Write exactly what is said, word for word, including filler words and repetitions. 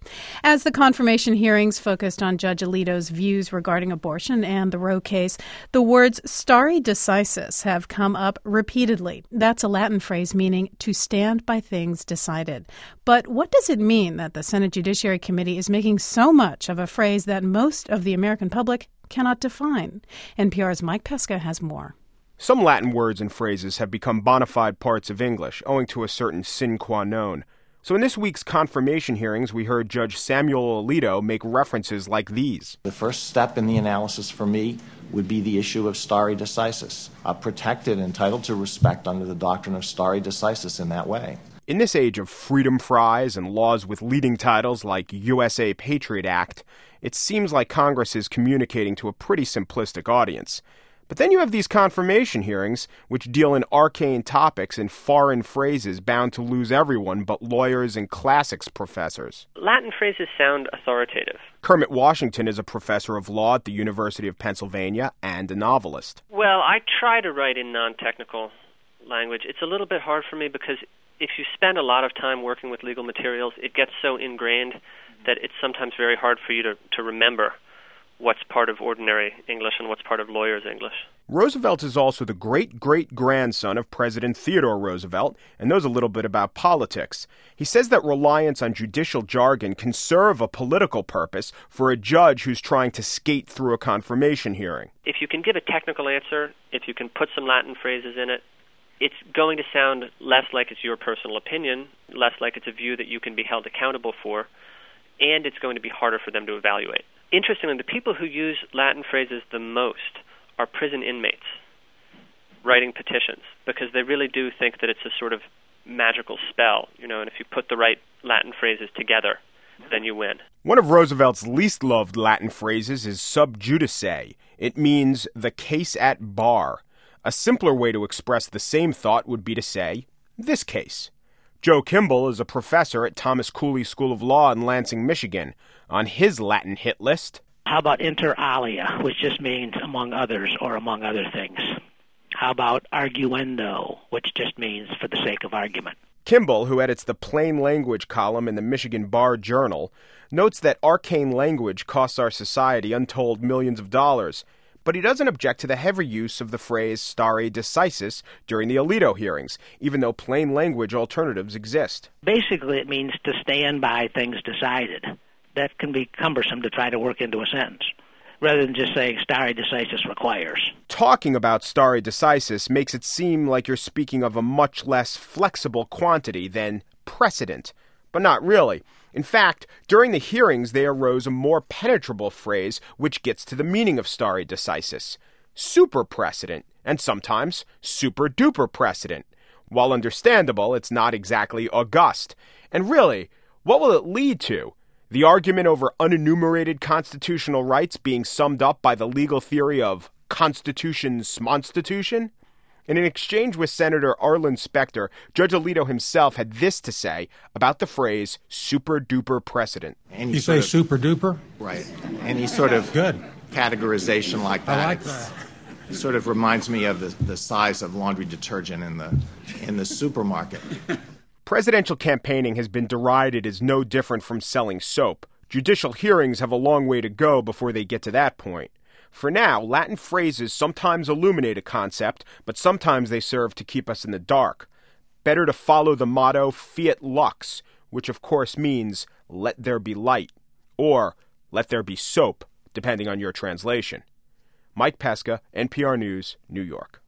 As the confirmation hearings focused on Judge Alito's views regarding abortion and the Roe case, the words stare decisis have come up repeatedly. That's a Latin phrase meaning to stand by things decided. But what does it mean that the Senate Judiciary Committee is making so much of a phrase that most of the American public cannot define? N P R's Mike Pesca has more. Some Latin words and phrases have become bona fide parts of English, owing to a certain sine qua non. So in this week's confirmation hearings, we heard Judge Samuel Alito make references like these. The first step in the analysis for me would be the issue of stare decisis, uh, protected, entitled to respect under the doctrine of stare decisis in that way. In this age of freedom fries and laws with leading titles like U S A Patriot Act, it seems like Congress is communicating to a pretty simplistic audience. But then you have these confirmation hearings, which deal in arcane topics and foreign phrases bound to lose everyone but lawyers and classics professors. Latin phrases sound authoritative. Kermit Washington is a professor of law at the University of Pennsylvania and a novelist. Well, I try to write in non-technical language. It's a little bit hard for me because if you spend a lot of time working with legal materials, it gets so ingrained that it's sometimes very hard for you to, to remember what's part of ordinary English and what's part of lawyer's English. Roosevelt is also the great-great-grandson of President Theodore Roosevelt and knows a little bit about politics. He says that reliance on judicial jargon can serve a political purpose for a judge who's trying to skate through a confirmation hearing. If you can give a technical answer, if you can put some Latin phrases in it, it's going to sound less like it's your personal opinion, less like it's a view that you can be held accountable for, and it's going to be harder for them to evaluate. Interestingly, the people who use Latin phrases the most are prison inmates writing petitions because they really do think that it's a sort of magical spell, you know, and if you put the right Latin phrases together, then you win. One of Roosevelt's least loved Latin phrases is sub judice. It means the case at bar. A simpler way to express the same thought would be to say, this case. Joe Kimball is a professor at Thomas Cooley School of Law in Lansing, Michigan. On his Latin hit list, how about inter alia, which just means among others or among other things? How about arguendo, which just means for the sake of argument? Kimball, who edits the Plain Language column in the Michigan Bar Journal, notes that arcane language costs our society untold millions of dollars. But he doesn't object to the heavy use of the phrase stare decisis during the Alito hearings, even though plain language alternatives exist. Basically, it means to stand by things decided. That can be cumbersome to try to work into a sentence, rather than just saying stare decisis requires. Talking about stare decisis makes it seem like you're speaking of a much less flexible quantity than precedent, but not really. In fact, during the hearings, there arose a more penetrable phrase which gets to the meaning of stare decisis: super precedent, and sometimes super duper precedent. While understandable, it's not exactly august. And really, what will it lead to? The argument over unenumerated constitutional rights being summed up by the legal theory of constitution's smonstitution? In an exchange with Senator Arlen Specter, Judge Alito himself had this to say about the phrase super-duper precedent. You say of, super-duper? Right. Any sort of Good. categorization like that. I like that. It sort of reminds me of the, the size of laundry detergent in the in the supermarket. Presidential campaigning has been derided as no different from selling soap. Judicial hearings have a long way to go before they get to that point. For now, Latin phrases sometimes illuminate a concept, but sometimes they serve to keep us in the dark. Better to follow the motto fiat lux, which of course means let there be light, or let there be soap, depending on your translation. Mike Pesca, N P R News, New York.